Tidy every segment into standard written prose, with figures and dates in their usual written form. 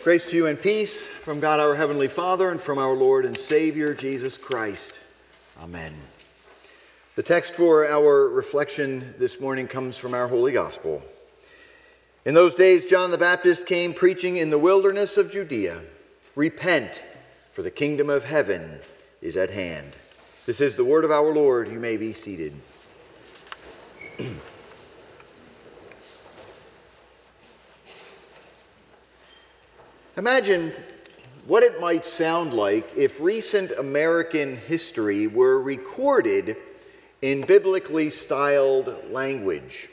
Grace to you and peace from God our Heavenly Father and from our Lord and Savior, Jesus Christ. Amen. The text for our reflection this morning comes from our Holy Gospel. In those days, John the Baptist came preaching in the wilderness of Judea, "Repent, for the kingdom of heaven is at hand." This is the word of our Lord. You may be seated. Imagine what it might sound like if recent American history were recorded in biblically styled language.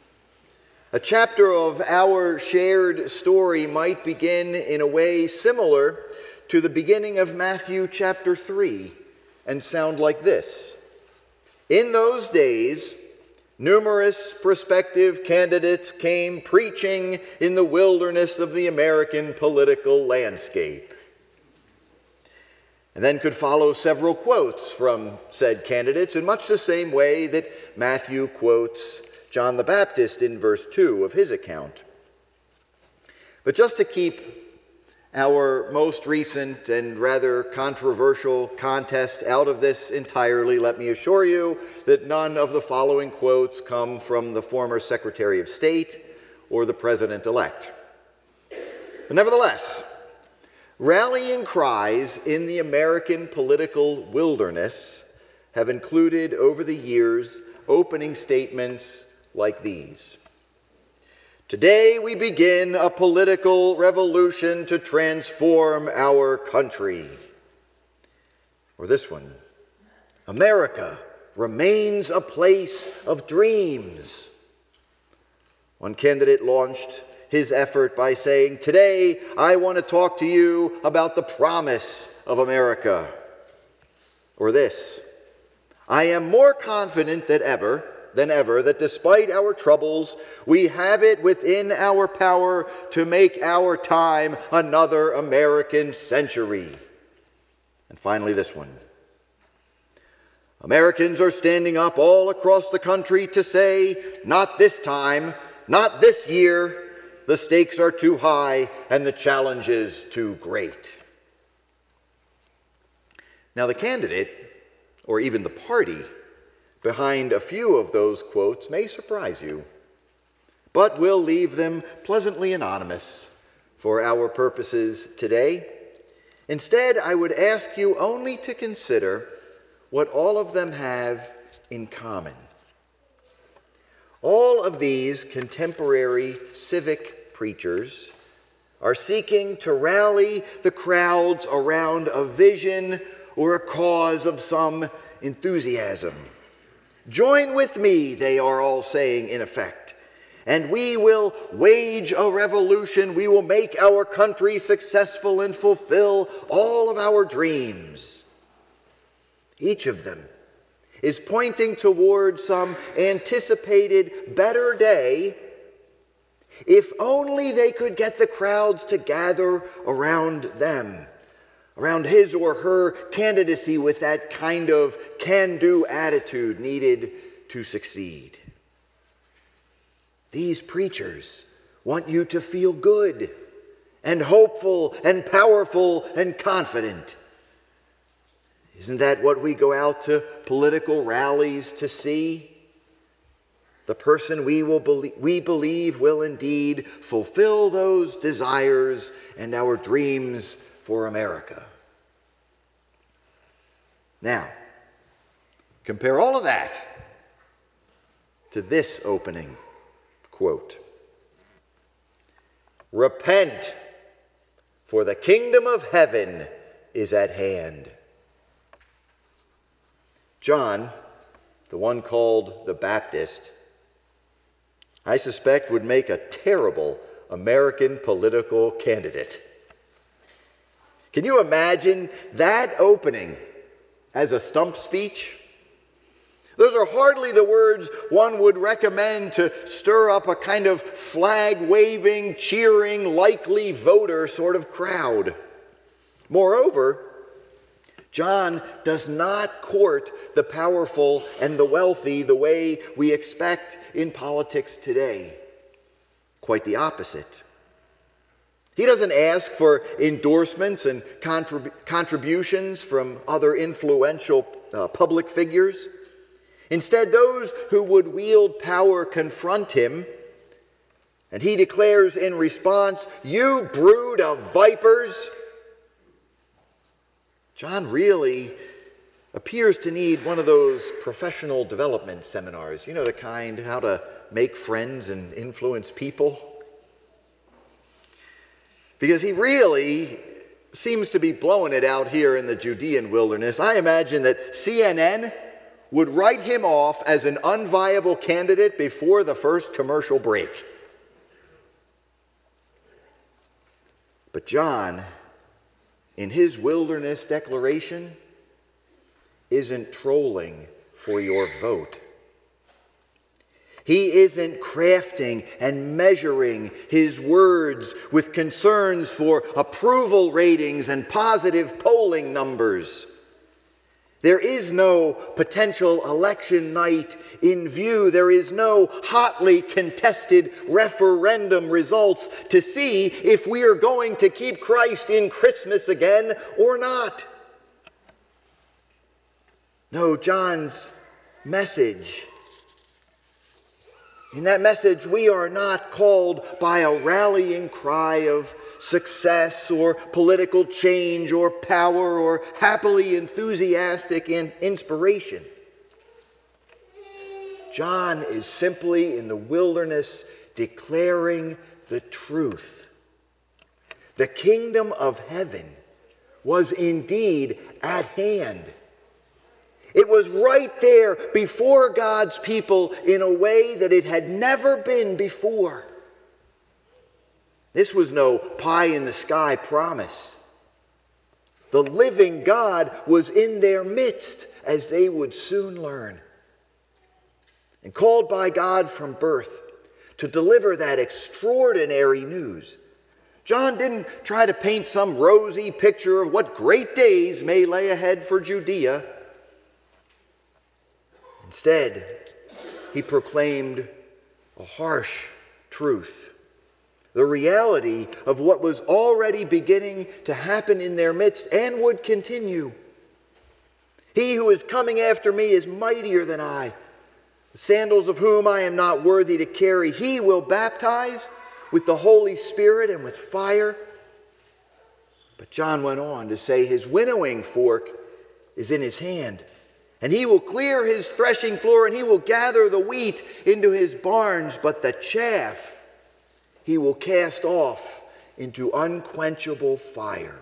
A chapter of our shared story might begin in a way similar to the beginning of Matthew chapter 3 and sound like this. In those days, numerous prospective candidates came preaching in the wilderness of the American political landscape. And then could follow several quotes from said candidates in much the same way that Matthew quotes John the Baptist in verse 2 of his account. But just to keep our most recent and rather controversial contest out of this entirely, let me assure you that none of the following quotes come from the former Secretary of State or the President-elect. But nevertheless, rallying cries in the American political wilderness have included over the years opening statements like these. Today we begin a political revolution to transform our country. Or this one, America remains a place of dreams. One candidate launched his effort by saying, "Today I want to talk to you about the promise of America." Or this, "I am more confident than ever that despite our troubles, we have it within our power to make our time another American century." And finally this one. Americans are standing up all across the country to say, "Not this time, not this year. The stakes are too high and the challenge is too great." Now the candidate, or even the party, behind a few of those quotes may surprise you, but we'll leave them pleasantly anonymous for our purposes today. Instead, I would ask you only to consider what all of them have in common. All of these contemporary civic preachers are seeking to rally the crowds around a vision or a cause of some enthusiasm. "Join with me," they are all saying in effect, "and we will wage a revolution. We will make our country successful and fulfill all of our dreams." Each of them is pointing toward some anticipated better day if only they could get the crowds to gather around them, around his or her candidacy with that kind of can-do attitude needed to succeed. These preachers want you to feel good and hopeful and powerful and confident. Isn't that what we go out to political rallies to see? The person we believe will indeed fulfill those desires and our dreams for America. Now, compare all of that to this opening quote. "Repent, for the kingdom of heaven is at hand." John, the one called the Baptist, I suspect would make a terrible American political candidate. Can you imagine that opening as a stump speech? Those are hardly the words one would recommend to stir up a kind of flag-waving, cheering, likely voter sort of crowd. Moreover, John does not court the powerful and the wealthy the way we expect in politics today. Quite the opposite. He doesn't ask for endorsements and contributions from other influential public figures. Instead, those who would wield power confront him, and he declares in response, "You brood of vipers." John really appears to need one of those professional development seminars, you know, the kind, how to make friends and influence people. Because he really seems to be blowing it out here in the Judean wilderness. I imagine that CNN would write him off as an unviable candidate before the first commercial break. But John, in his wilderness declaration, isn't trolling for your vote. He isn't crafting and measuring his words with concerns for approval ratings and positive polling numbers. There is no potential election night in view. There is no hotly contested referendum results to see if we are going to keep Christ in Christmas again or not. No, John's message. In that message, we are not called by a rallying cry of success or political change or power or happily enthusiastic inspiration. John is simply in the wilderness declaring the truth. The kingdom of heaven was indeed at hand. It was right there before God's people in a way that it had never been before. This was no pie-in-the-sky promise. The living God was in their midst, as they would soon learn. And called by God from birth to deliver that extraordinary news, John didn't try to paint some rosy picture of what great days may lay ahead for Judea. Instead, he proclaimed a harsh truth, the reality of what was already beginning to happen in their midst and would continue. He who is coming after me is mightier than I, the sandals of whom I am not worthy to carry. He will baptize with the Holy Spirit and with fire. But John went on to say his winnowing fork is in his hand. And he will clear his threshing floor, and he will gather the wheat into his barns, but the chaff he will cast off into unquenchable fire.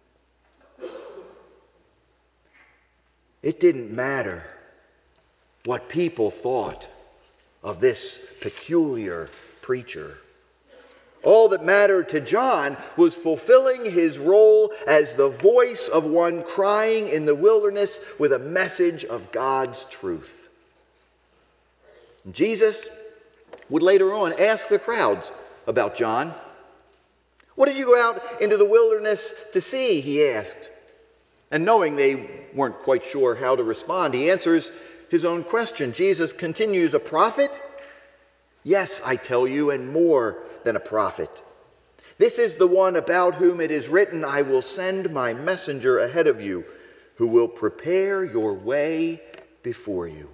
It didn't matter what people thought of this peculiar preacher. All that mattered to John was fulfilling his role as the voice of one crying in the wilderness with a message of God's truth. And Jesus would later on ask the crowds about John. "What did you go out into the wilderness to see?" he asked. And knowing they weren't quite sure how to respond, he answers his own question. Jesus continues, "A prophet? Yes, I tell you, and more than a prophet. This is the one about whom it is written, 'I will send my messenger ahead of you, who will prepare your way before you.'"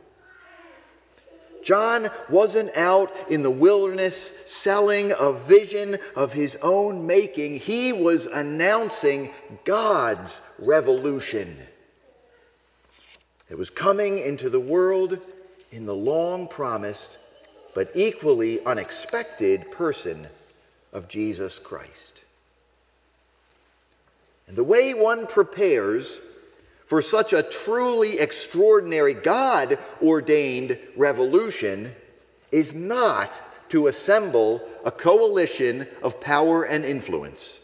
John wasn't out in the wilderness selling a vision of his own making. He was announcing God's revolution. It was coming into the world in the long-promised but equally unexpected person of Jesus Christ. And the way one prepares for such a truly extraordinary God-ordained revolution is not to assemble a coalition of power and influence.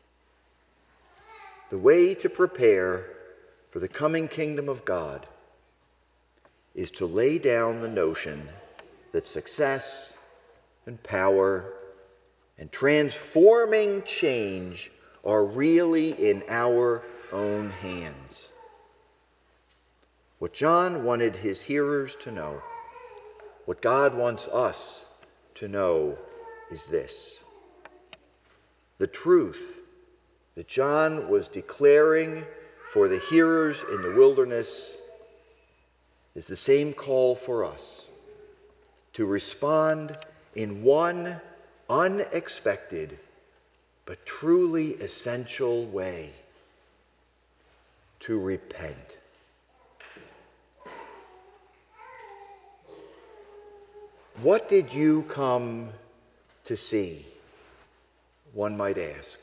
The way to prepare for the coming kingdom of God is to lay down the notion that success and power and transforming change are really in our own hands. What John wanted his hearers to know, what God wants us to know, is this: The truth that John was declaring for the hearers in the wilderness is the same call for us to respond in one unexpected but truly essential way: to repent. What did you come to see? One might ask.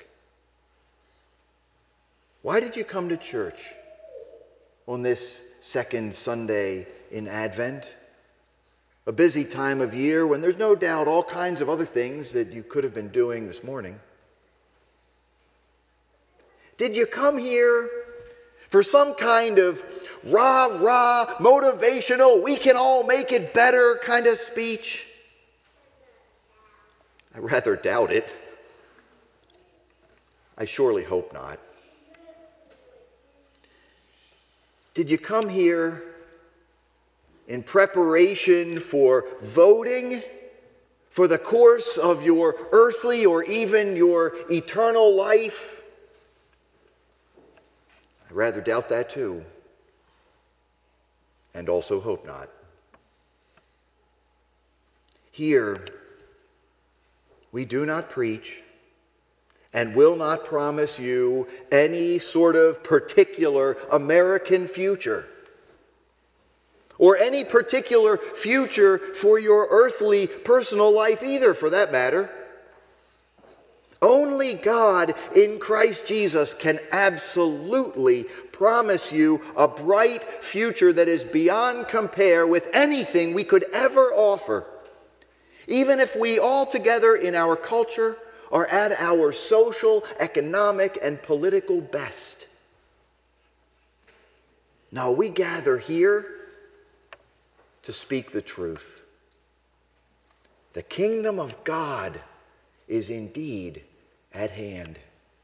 Why did you come to church on this second Sunday in Advent? A busy time of year when there's no doubt all kinds of other things that you could have been doing this morning. Did you come here for some kind of rah-rah, motivational, we can all make it better kind of speech? I rather doubt it. I surely hope not. Did you come here in preparation for voting for the course of your earthly or even your eternal life? I rather doubt that too, and also hope not. Here, we do not preach and will not promise you any sort of particular American future, or any particular future for your earthly personal life either, for that matter. Only God in Christ Jesus can absolutely promise you a bright future that is beyond compare with anything we could ever offer, even if we all together in our culture are at our social, economic, and political best. Now, we gather here to speak the truth. The kingdom of God is indeed at hand.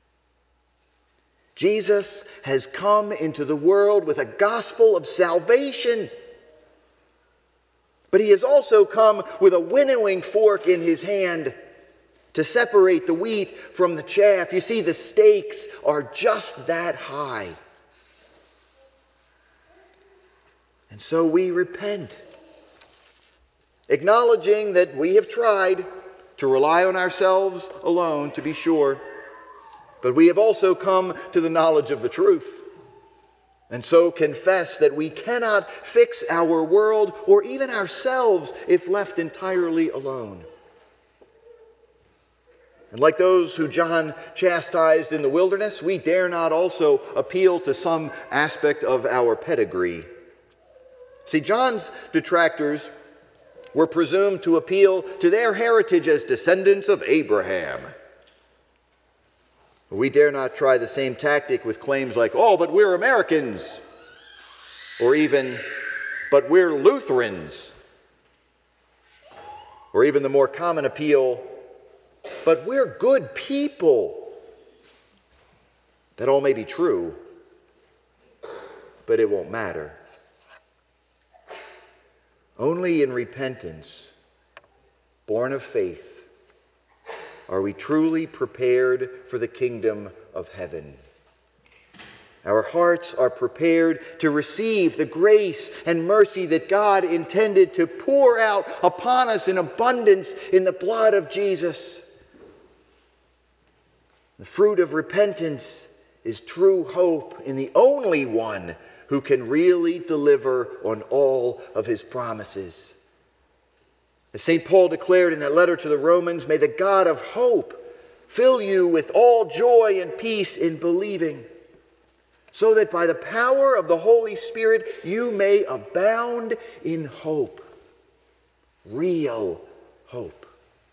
Jesus has come into the world with a gospel of salvation, but he has also come with a winnowing fork in his hand to separate the wheat from the chaff. You see, the stakes are just that high. And so we repent, acknowledging that we have tried to rely on ourselves alone, to be sure, but we have also come to the knowledge of the truth, and so confess that we cannot fix our world or even ourselves if left entirely alone. And like those who John chastised in the wilderness, we dare not also appeal to some aspect of our pedigree. See, John's detractors were presumed to appeal to their heritage as descendants of Abraham. We dare not try the same tactic with claims like, oh, but we're Americans, or even, but we're Lutherans, or even the more common appeal, but we're good people. That all may be true, but it won't matter. Only in repentance, born of faith, are we truly prepared for the kingdom of heaven. Our hearts are prepared to receive the grace and mercy that God intended to pour out upon us in abundance in the blood of Jesus. The fruit of repentance is true hope in the only one who can really deliver on all of his promises. As St. Paul declared in that letter to the Romans, may the God of hope fill you with all joy and peace in believing, so that by the power of the Holy Spirit you may abound in hope, real hope.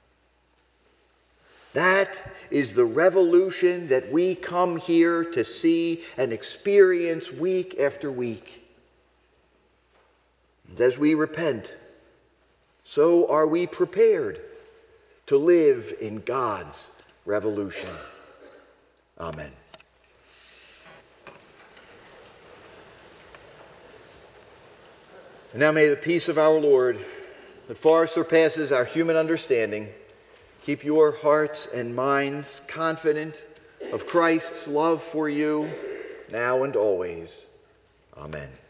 That is the revolution that we come here to see and experience week after week. And as we repent, so are we prepared to live in God's revolution. Amen. And now may the peace of our Lord, that far surpasses our human understanding, keep your hearts and minds confident of Christ's love for you, now and always. Amen.